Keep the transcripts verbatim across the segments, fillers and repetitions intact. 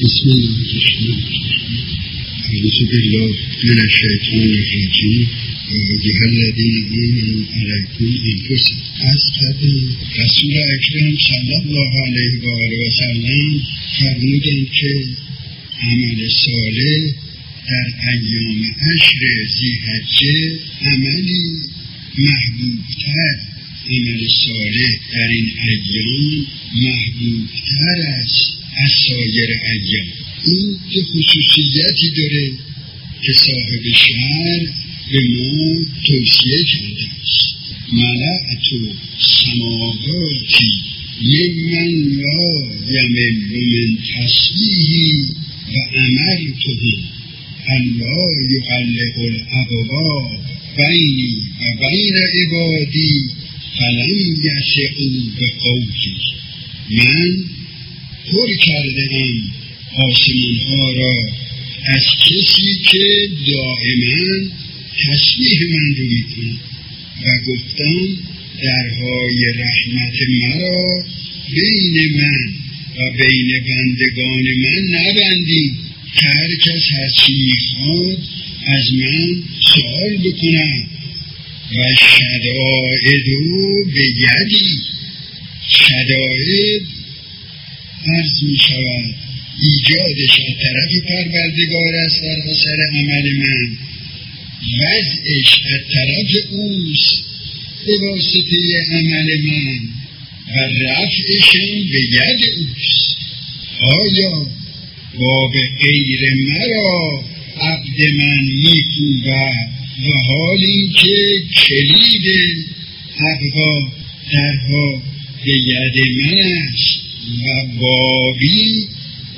بسم الله الرحمن الرحیم. اعوذ بالله من الشیطان الرجیم. ایها الذین آمنوا علیکم انفسکم. از کردم رسول اکرم صلی الله علیه و آله و سلم فرمودند که عمل صالح در ایام عشر ذی‌حجه عملی محبوبتر، عمل صالح در این ایام محبوبتر است از سایر ایام. این که خصوصیتی داره که صاحب شرع به ما توصیه کرده است. ملأت سماواتی ممن لا یمل من تسبیحی و امرتهم الا یغلق الابواب بینی و بین عبادی فلم یسعوا بقولی. من پر کرده ام آسمان ها را از کسی که دائما تسبیح من رو میکنه و گفتم درهای رحمت مرا بین من و بین بندگان من نبندیم. هر کس هر چی میخواد از من سوال بکنم. و شدائدو به یدی، شدائد عرض می شود ایجادش از طرف پروردگار است در اثر عمل من، وضعش از طرف اوست به واسطه عمل من و رفعشم به ید اوست. آیا با به غیر مرا عبد من میکوبد و حال این که کلید ابواب درها به ید من است و بابی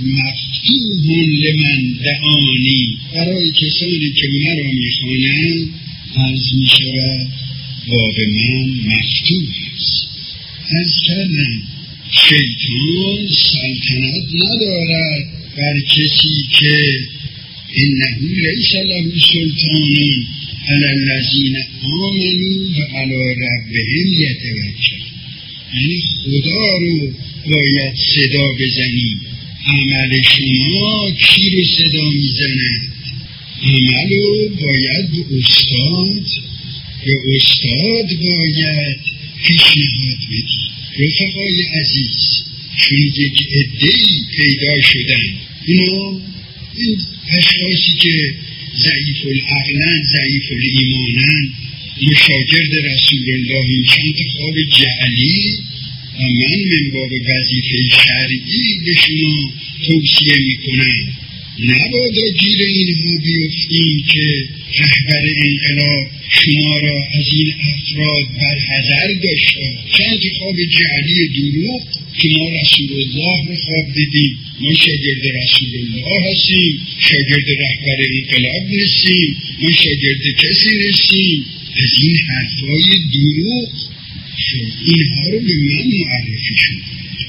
مفتوح لمن دعانی، برای کسانی که مرا میخوانند عرض میشود باب من مفتوح است. عرض کردم شیطان سلطنت ندارد بر کسی که انه لیس له سلطان علی الذین آمنوا و علی ربهم یتوکلون. یعنی خدا رو باید صدا بزنید. عمل شما کی رو صدا میزند؟ عمل رو باید به استاد به استاد باید پیشنهاد بدید. رفقای عزیز، چون یک عده‌ای پیدا شدن، اینا این اشخاصی که ضعیف العقلن ضعیف الایمانن مشاگرد رسول الله میشن خواب جعلی و من من باب وظیفه شرعی به شما توصیه میکنم نبادا گیر اینها بیفتیم که رهبر انقلاب شما را از این افراد برحذر داشته. چند خواب جعلی دروغ که ما رسول الله رو خواب دیدیم، ما شاگرد رسول الله هستیم، شاگرد رهبر انقلاب نیستیم، ما شاگرد کسی نیستیم. از این حرفای دروغ اینها رو به من معرفی شد.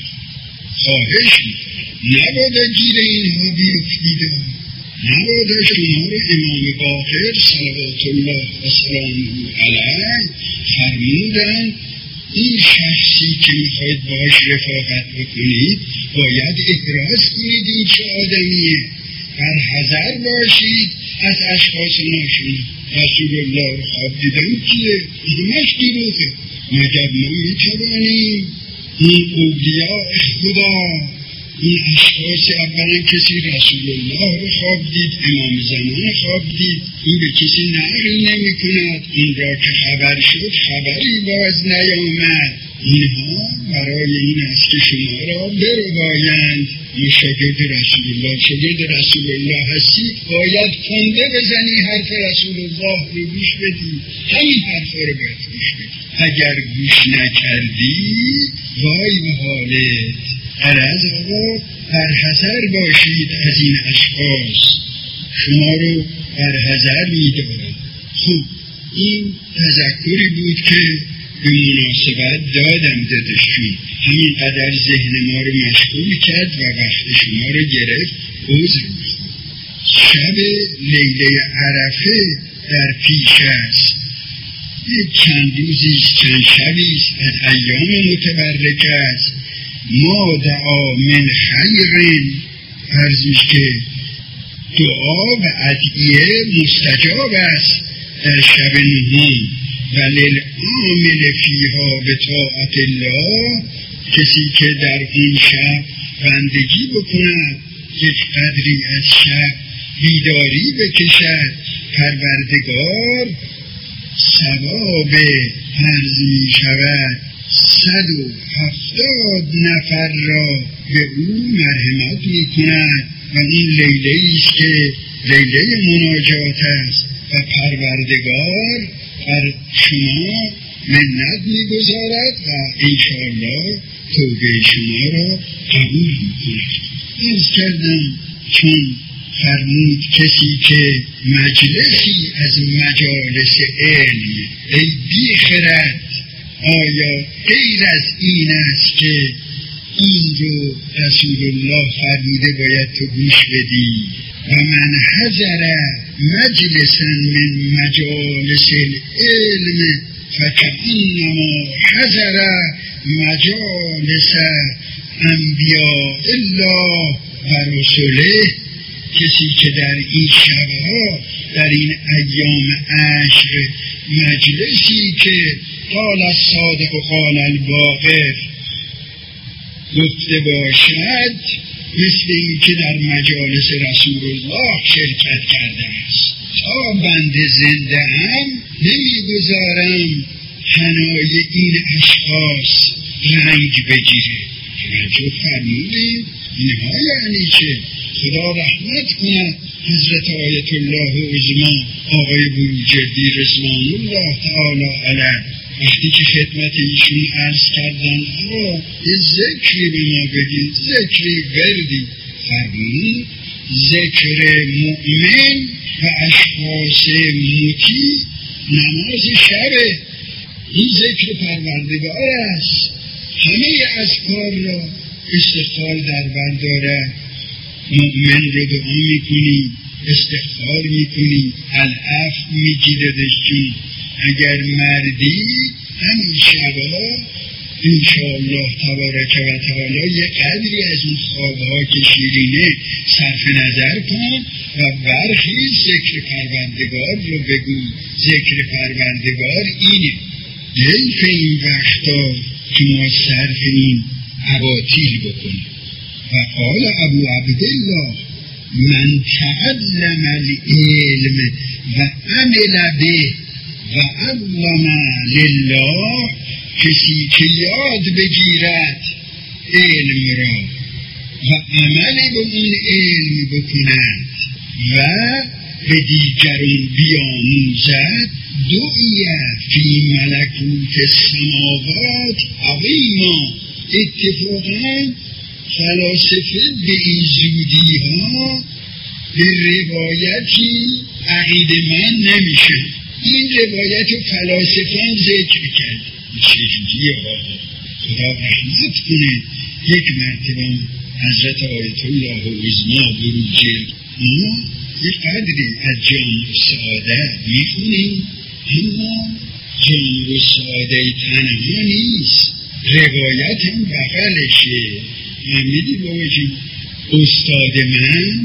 خواهش نبادا گیر اینها بیفتید. نبادا شما رو امام باقر صلوات الله و سلامه علیه فرمودن این شخصی که میخواید باش رفاقت بکنید باید احراز کنید این چه آدمیه، بر حذر باشید از اشخاص ناشون. رسول الله رو خواب دیدن کیه؟ همش دروغه. مگر ما میتوانیم این اولیاء خدا، این اشخاص اولا کسی رسول الله رو خواب دید، امام زمان خواب دید، این به کسی نقل نمی کند، این را که خبر شد خبری باز نیامد. اینها برای این است که شما را بربایند. شاگرد رسول الله شاگرد رسول الله هستی باید کنده بزنی حرف رسول الله رو گوش بدی. همین حرف رو باید گوش بدی. اگر گوش نکردی وای به حالت. عرض آقا برحذر باشید از این اشخاص، شما رو برحذر می‌دارند. خب این تذکری بود که به مناسبت دادم دادشون. همین قدر ذهن ما رو مشغول کرد و وقت شما رو گرفت. عذر میخوام. شب لیله عرفه در پیش است. یک چند روزیست چند شبیست از ایام متبرک است. ما دعا من خیر عرضش که دعا و ادعیه مستجاب است در شب نهم و للعامل فیها به طاعت الله، کسی که در این شب بندگی بکند، یک قدری از شب بیداری بکشد، پروردگار ثواب عرض می شود صد و هفتاد نفر را به او مرحمت می کند و این لیله ایست که لیله مناجات است و پروردگار بر شما منت می گذارد و انشاءالله توبه شما را قبول می کند. عرض کردم چون فرمود کسی که مجلسی از مجالس علم ای بی خرد، آیا غیر از این است که این رو رسول الله فرموده باید تو گوش بدی و من حضر مجلسا من مجالس العلم فکأنما حضر مجالس انبیاء الله و رسوله. کسی که در این شبها در این ایام عشر مجلسی که قال الصادق و قال الواقف گفته باشد، مثل این که در مجالس رسول الله شرکت کرده است. تا بنده زنده هم نمیگذارم حنای این اشخاص رنگ بگیره. توجه فرمودید؟ اینها یعنی چه؟ خدا رحمت کند حضرت آیت الله عظما آقای بروجردی رضوان الله تعالی علیه وقتی که خدمت ایشون عرض کردن آقا یه ذکری به ما بگید، ذکری وردی، فرمود ذکر مؤمن و اشخاص مطیع نماز شبه. این ذکر پروردگار است، همه اذکار را استغفار در بر داره. مؤمن رو دعا میکنی، استغفار میکنی، العفو میگیردش جون. اگر مردی همین شبا انشاءالله تبارک و تعالی یه قدری از اون خوابها که شیرینه صرف نظر کن و برخیز ذکر پروردگار رو بگو. ذکر پروردگار اینه. حیف این وقتا که ما صرف این اباطیل بکنیم. و قال ابو عبدالله من تعلم العلم و عمل به و علم لله، کسی که یاد بگیرد علم را و عمل به اون علم بکند و به دیگران بیاموزد، دعیه فی ملکوت السماوات عظیما. اتفاقا فلاسفه به این زودی ها به روایتی عقیده من نمیشه. این روایت فلاسفان ذکر کرد. چجوریه آقا؟ خدا رحمت کنه. یک مرتبه حضرت آیت الله عظما بروجرد ما یک قدری از جامع السعاده میخونیم، اما جامع السعاده تنها نیست، روایت هم بغلشه. فهمیدی بابا جون؟ استاد من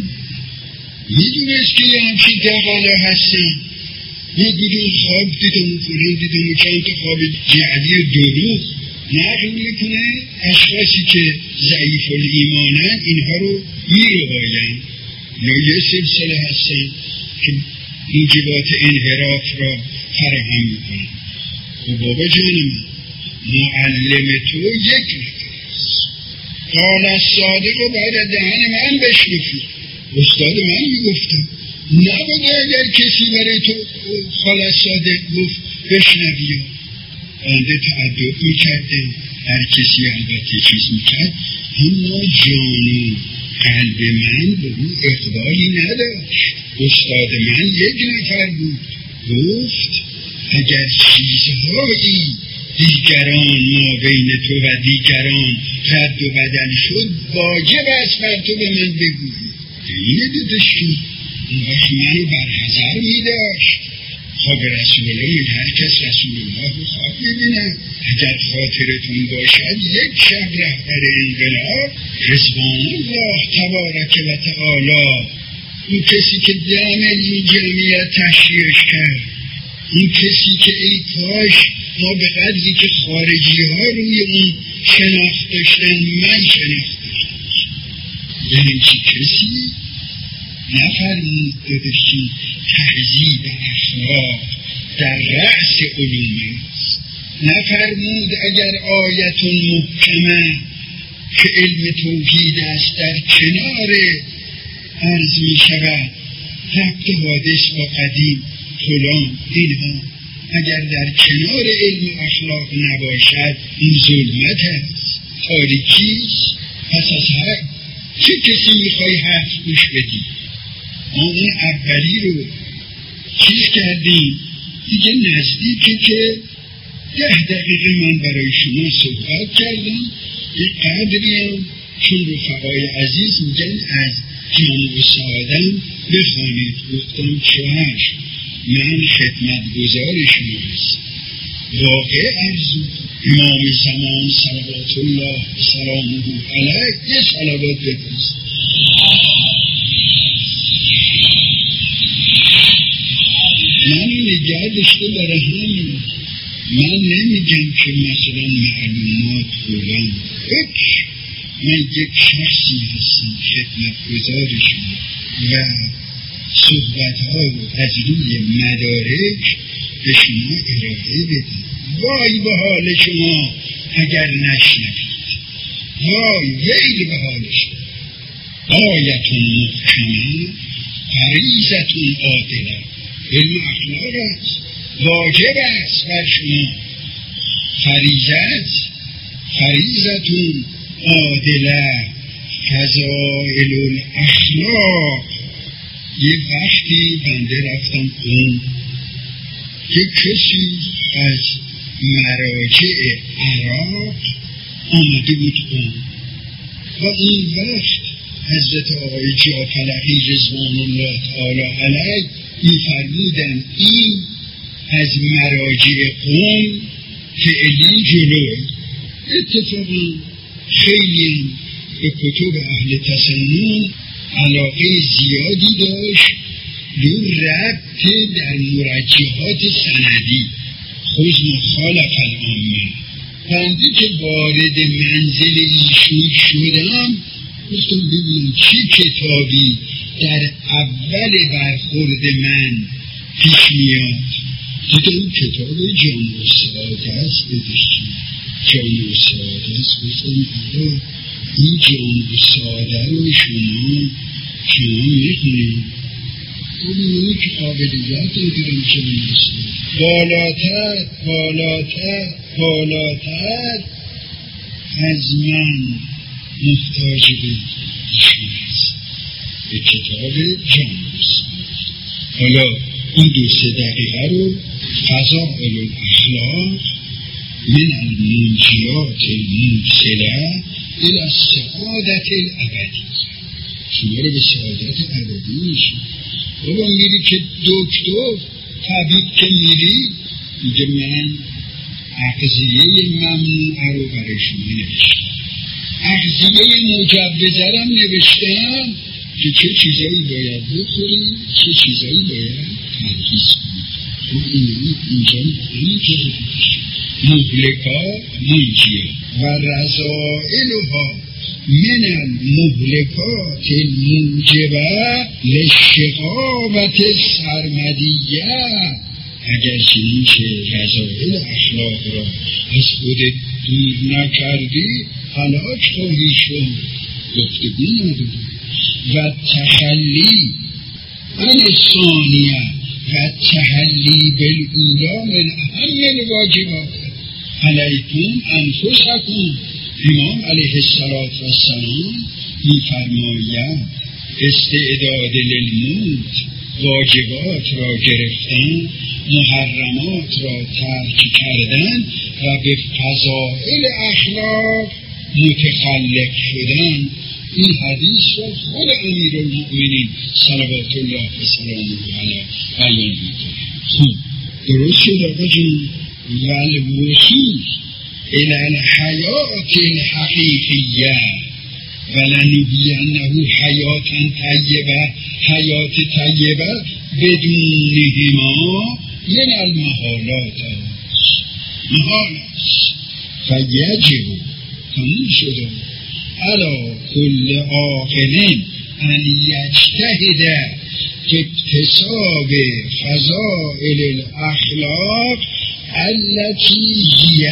میدونست که یه همچین دقلا هستم. یه گروه خواب دیدم، فلان دیدم، چند تا خواب جعلی دروغ نقل میکنه. اشخاصی که ضعیف الایمانن اینها رو میروایند یا یه سلسله هستن که موجبات انحراف را فراهم میکنن. و بابا جان من، معلم تو یک نفر است. قال الصادق و باید دهن من بشنفی. استاد من میگفتم نبوده اگر کسی برای تو قال الصادق گفت بشنوی. بنده تعدد میکردم، هر کسی البته چیز میکرد، اما جان و قلب من به اون اقبالی نداشت. استاد من یک نفر بود، گفت اگر چیزهایی دیگران ما بین تو و دیگران رد و بدل شد، واجب است بر تو به من بگویی. اینه دیدشی اون وقت منو برحضر می داشت. خب رسولون هر کس رسول الله رو خواب ببینن. اگر خاطرتون باشد یک شب رهبر انقلاب رضوان الله تبارک و تعالی، اون کسی که ده میلیون جمعیت تشریعش کرد، اون کسی که ای کاش ما به قدری که خارجی ها روی اون شناخت داشتن من شناخت داشتم، یعنی چی کسی نفرمود دادشی تهذیب اخلاق در رأس علوم است، نفرمود اگر آیت محکمه که علم توحید است در کنار عرض می شود ربط حادث با قدیم فلان اینها اگر در کنار علم اخلاق نباشد این ظلمت است، تاریکی است. پس از هر چه کسی میخوای حرف گوش بدی، ما اون اولی رو چیز کردیم دیگه نزدیکه که ده دقیقه من برای شما صحبت کردم. یه قدری هم چون رفقای عزیز میگن از جامع سعادم بخوانید، گفتم چهش من خدمت گزار شما هست. واقع ارزو امام زمان صلوات الله سلامه علیه یه صلوات بفرست. من نگه داشته برای همین من نمیگم که مثلا معلومات بولم اک من یک شخصی هستم خدمت گزار شما و صحبت ها رو از روی مدارک به شما ارائه بدم. وای به حال شما اگر نشنوید، وای ویل به حال شما. آیتون محکمه فریضتون عادله، علم اخلاق است، واجب است بر شما. فریضت فریضتون عادله فضائل الاخلاق. یه وقتی بنده رفتم اون یک کسی از مراجع عراق آمده بود اون و اون وقت حضرت آقای جعفرعلی رضوان الله تعالی علیه می‌فرمودن این از مراجع قوم فعلی جلوه. اتفاقا خیلی به کتب اهل تسنن علاقه زیادی داشت، دور ربط در مرجحات سندی خوز مخالف العامه. بنده که وارد منزل ایشون شدم گفتم ببینم چی کتابی در اول برخورد من پیش میاد. دیدم کتاب جامع السعاده است. بدشتیم جامع السعاده است. گفتم آقا این جامع السعاده رو شما شما میخونید؟ اونی که قابلیت ندارم جامع السعاده بالاتر بالاتر بالاتر از من محتاج به شما هست، به کتاب جامع السعاده. حالا این دو سه دقیقه رو فضائل الاخلاق من المنجیات الموصله الى السعادت الابدی، شما رو به سعادت ابدی میشه. بابا میری که دکتر طبیب که میری میگه من اغذیه ممنوعه رو برای شما نوشتم، اغذیه مجوزه رو نوشتم که چه چیزایی باید بخوری چه چیزایی باید پرهیز کنی. این اینجا همین که مهلکات منجیه و رضائلها من المهلکات الموجبه للشقاوت سرمدیه. اگر چنین که رضائل اخلاق را از خودت دور نکردی هلاک خواهی شد. گفتگو نداری. و تخلی عن الثانیه و تحلی بالاولی من اهم الواجبات علیکم انفسکم. امام علیه السلام می‌فرماید استعداد للموت، واجبات را گرفتن، محرمات را ترک کردن و به فضائل اخلاق متخلق شدن. این حدیث را خود امیر المؤمنین صلوات الله و سلامه علیه بیان می‌کنه. خوب درست شد آقا جون. والوصول الى الحیات الحقیقیه ولنحیینه حیاتا طیبه، حیات طیبه بدونهما من المحالات محال است. فیجب تموم شده علی کل عاقل ان یجتهد اکتساب فضائل الاخلاق التي هي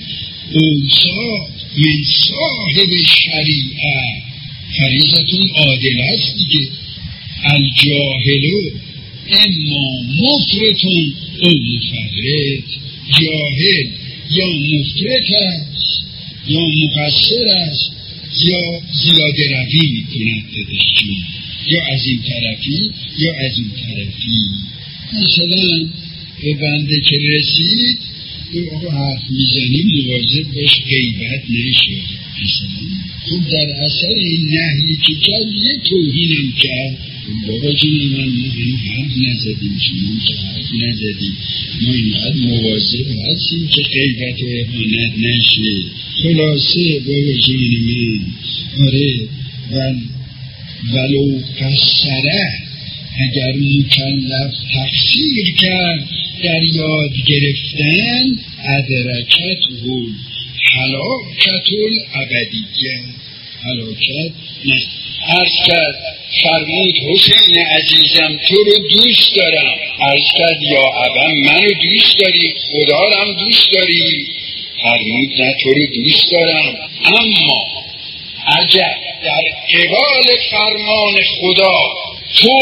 الاوصاف من صاحب الشریعه. فریضتون عادل است دیگه. الجاهل اما مفرطون او مفرط. جاهل یا مفرط است یا مقصر است یا زیاده روی میکند دادشون، یا از این طرفی یا از این طرفی. مثلا به بنده که رسید او حرف میزنیم مواظب باش غیبت نشه. مثلا خب در اثر این نهی که کرد یه توهینم کرد. بابا جون من ما این حرف نزدیم، شما که حرف نزدیم، ما اینقدر مواظب هستیم که غیبت و اهانت نشه. خلاصه بابا جون من آره ول ولو قصره اگر مکلف تقصیر کرد در یاد گرفتن ادرکت هول حلاکت الابدیه. حلاکت نه عرض کرد فرمود حسین عزیزم تو رو دوست دارم. عرض کرد یا ابا منو دوست داری؟ خدا رو هم دوست داری؟ فرمود نه تو رو دوست دارم، اما اگر در قبال فرمان خدا تو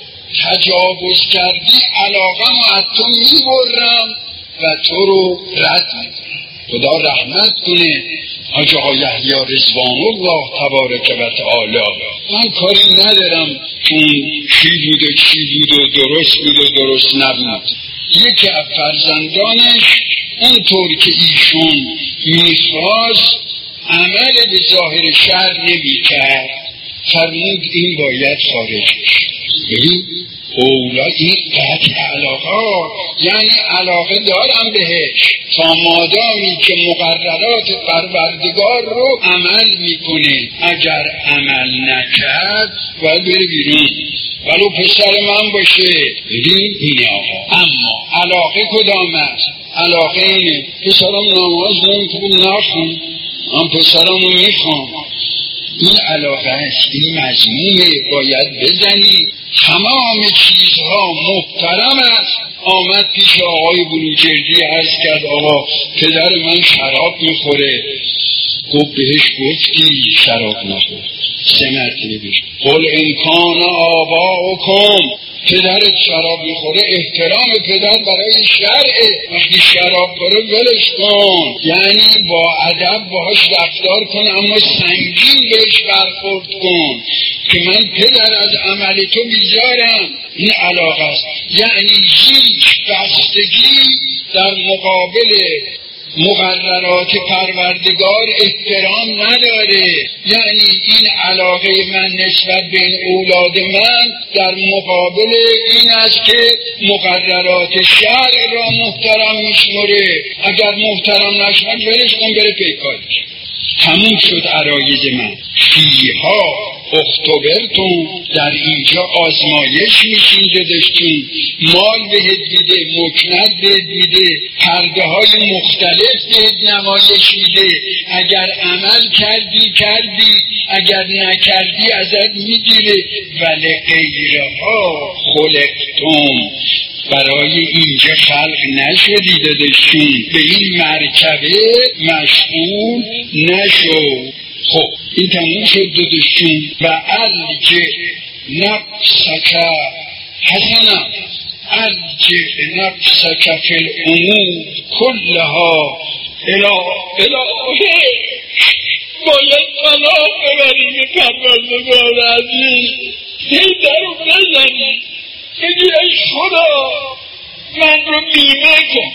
تجاوز کردی علاقم و از تو میبرم و تو رو رد میکنم. خدا رحمت کنه حاج آقا یحیی رضوان الله تبارک و تعالی. من کاری ندارم اون چی بود و چی بود و درست بود و درست نبود. یکی از فرزندانش اونطور که ایشون میخواست عمل به ظاهر شر نمیکرد. فرمود این باید خارج بشه. اولا این قطع علاقه، یعنی علاقه دارم بهش تا مادامی که مقررات پروردگار رو عمل میکنه. اگر عمل نکرد باید بره بیرون ولو پسر من باشه. ببین این آقا اما علاقه کدام است؟ علاقه اینه پسرم نماز نمیخون نخون، من پسرم رو میخوام. این علاقه است، این مضمومه باید بزنی. تمام چیزها محترم است. آمد پیش آقای بروجردی عرض کرد آقا پدر من شراب میخوره. گفت بهش گفتی شراب نخور سه مرتبه بهش قل امکان آباؤکم. پدرت شراب میخوره، احترام پدر برای شرعه. وقتی شراب خوره ولش کن، یعنی با ادب باهاش رفتار کن اما سنگین بهش برخورد کن که من پدر از عمل تو بیزارم. این علاقه است، یعنی هیچ بستگی در مقابل مقررات پروردگار احترام نداره. یعنی این علاقه من نسبت به این اولاد من در مقابل این است که مقررات شرع را محترم میشمره. اگر محترم نشمد ولش کن بره پیکارش. تموم شد عرایز من. فیها اختبرتون، در اینجا آزمایش میشین دادشتون. مال بهت میده، مکنت بهت میده، پرده های مختلف بهت نمایش میده. اگر عمل کردی کردی، اگر نکردی ازت میگیره. ولی غیرها خلقتم، برای اینجا خلق نشدی دادشون، به این مرکبه مشغول نشو. خب این تموم شد دادشون. و الجه نفسک حسنا، الجه نفسک فی الامور کلها الی الهه. باید طلاق ببری به پروردگار عزیز، هی در رو نزنی، بگی ای خدا من رو بیمه کن،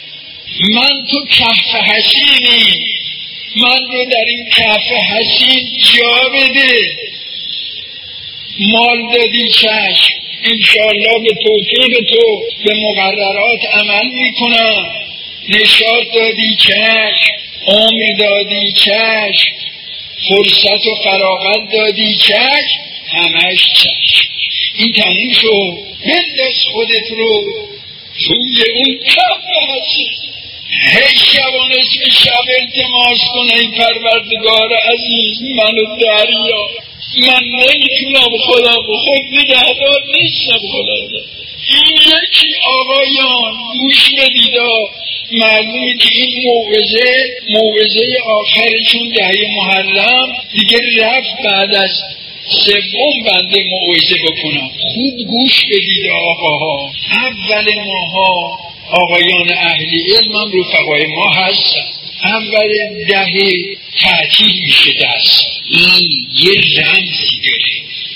من تو کهف حسینی، من رو در این کهف حسین جا بده. مال دادی چشم، انشاءالله به توفیق تو به مقررات عمل میکنم. نشاط دادی چشم، عمر دادی چشم، فرصت و فراغت دادی چشم، همش چشم. این تموم شو، بنداز خودت رو توی اون کف هستی. هی شبان اسم شب التماس کن ای پروردگار عزیز منو دریا، من نمیتونم خودم و خود نگهدار نیستم. خدا این یکی آقایان گوش بدیدا، معلومه که این موعظه موعظه آخرشون دهه محرم دیگه رفت. بعد از سوم بنده موعظه بکنم. خوب گوش بدید آقاها. اول ماها آقایان اهل علم هم رفقای ما هستن. اول دهه تعطیل میشه دست. این یه رمزی داره.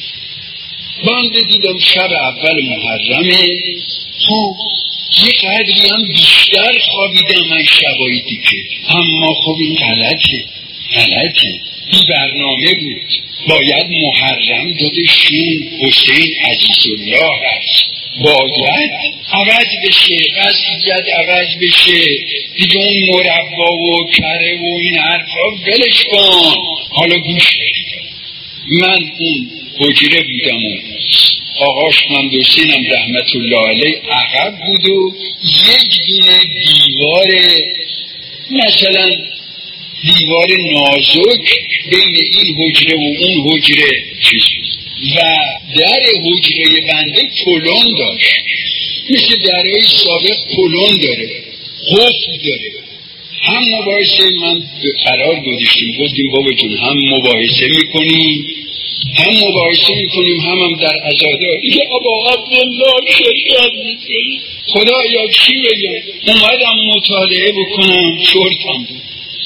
بنده دیدم شب اول محرمه، خب یه قدری هم بیشتر خوابیدم من شبایی دیگه. اما خب این غلطه غلطه بی برنامه بود. باید محرم دادشون حسین عزیزالله هست، باید عوض بشه، وضعیت عوض بشه دیگه. اون مربا و کره و این حرفا ولش کن. حالا گوش بدید، من اون حجره بودم و آقاش مهندسینم رحمت الله علیه عقب بود و یک دونه دیوار مثلا دیوار نازک بین این حجره و اون حجره چیز و در حجره بنده پلون داشت، مثل درهای سابق پلون داره، قفل داره. هم مباحثه من قرار گذاشتیم، گفتیم بابا جون هم مباحثه میکنیم هم مباحثه میکنیم هم هم در عزاداری که ابا عبدالله شرکت میکنیم. خدایا چی بگم، اومدم مطالعه بکنم، شورتم بود.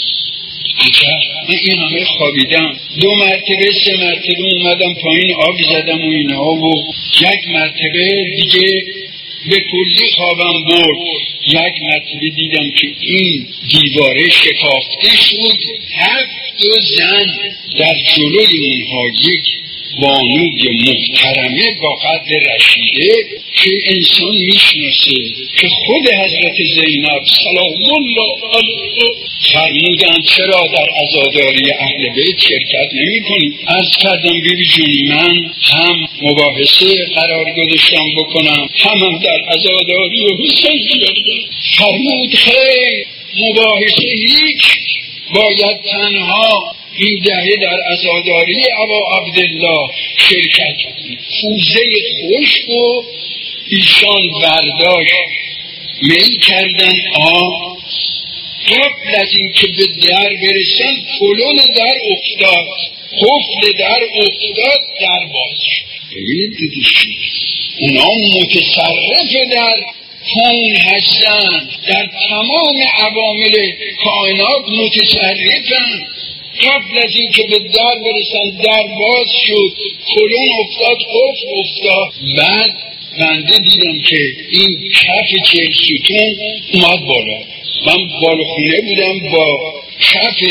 من این همه خوابیدم. دو مرتبه سه مرتبه اومدم پایین آب زدم و اینها و یک مرتبه دیگه به کلی خوابم برد. یک مرتبه دیدم که این دیواره شکافته شد، هفت دو زن در جلوی اونها، یک بانوی محترمه با قدر رشیده که انسان میشناسه که خود حضرت زینب سلام الله علیها فرمودن چرا در عزاداری اهل بیت شرکت نمی کنی؟ عرض کردم بیبی جون من هم مباحثه قرار گذاشتم بکنم هم هم در عزاداری حسین شرکت. فرمود خیر مباحثه هیچ، باید تنها این دهه در عزاداری ابا عبدالله شرکت کنید. فوزه خشک و ایشان برداشت میل کردن آه قبل از این که به در برسن پلون در افتاد، قفل در افتاد، در باز شد. ببینید دیدیشی اونا متصرف در کون هستن، در تمام عوامل کائنات متصرفن. قبل از این که به در برسن در باز شد، کلون افتاد، قفل افتاد. بعد بنده دیدم که این کف چهل ستون اومد بالا. من بالاخونه بودم، با کف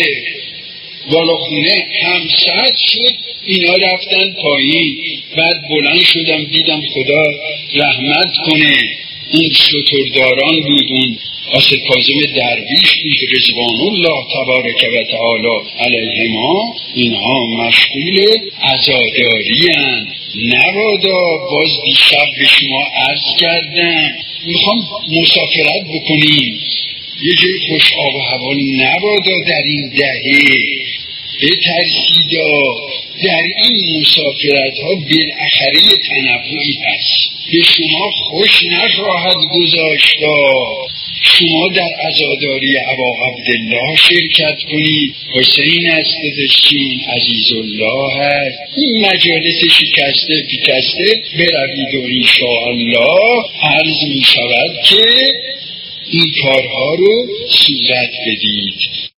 بالاخونه هم سد شد، اینا رفتن پایین. بعد بلند شدم دیدم خدا رحمت کنه اون شترداران بود، اون آصف کاظم درویش بود رضوان الله تبارک و تعالی علیهما، اینها مشغول عزاداری هستند. نوادا باز دیشب به شما عرض کردم میخوام مسافرت بکنیم یه جای خوش آب و هوا، نوادا در این دهه به ترسیدا در این مسافرت ها بالاخره تنوعی هست، به شما خوش نخواهد گذاشتا شما در عزاداری ابا عبدالله شرکت کنید. حسین است دادشین عزیزالله هست. این مجالس شکسته پیکسته بروید و انشاءالله عرض می شود که این کارها رو صورت بدید.